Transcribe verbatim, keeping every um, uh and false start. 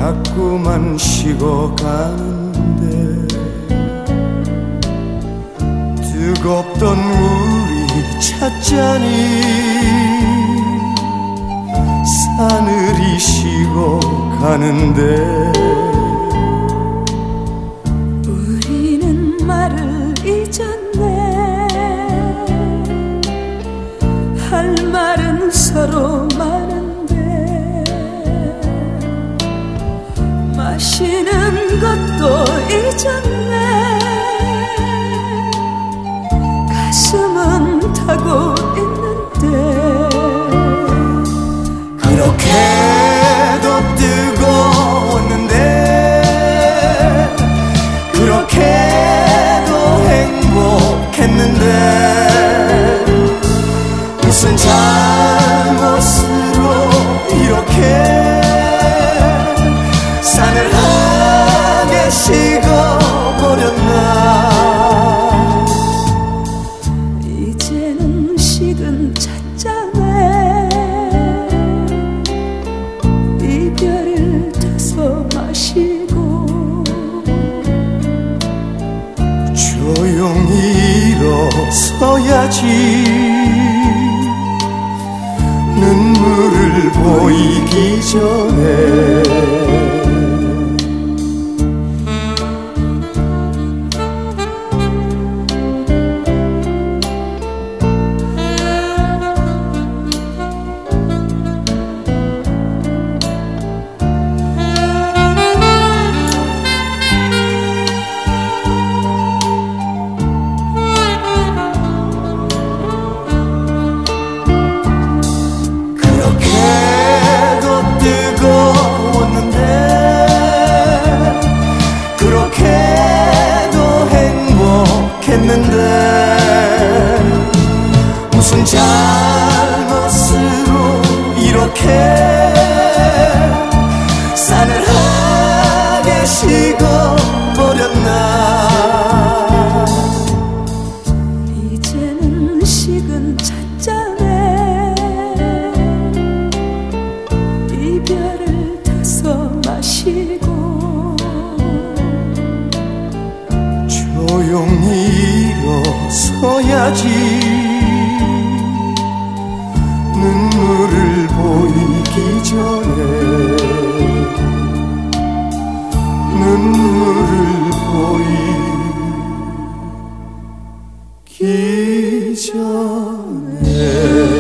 자꾸만 식어가는데 뜨겁던 우리 찻잔이 사늘이 식어가는데 우리는 말을 잊었네. 할 말은 서로 많은데 마시는 것도 잊었네. 가슴은 타고 있는데 그렇게도 뜨거웠는데 그렇게도 행복했는데 무슨 잘못으로 이렇게 싸늘하게 식어버렸나. 이제는 식은 찻잔에 이별을 타서 마시고 조용히 일어서야지. 눈물을 보이기 전에 무슨 잘못으로 이렇게 싸늘하게 식어버렸나. 이제는 식은 찻잔에 이별을 타서 마시고 조용히 일어서야지. 눈물을 보이기 전에 눈물을 보이기 전에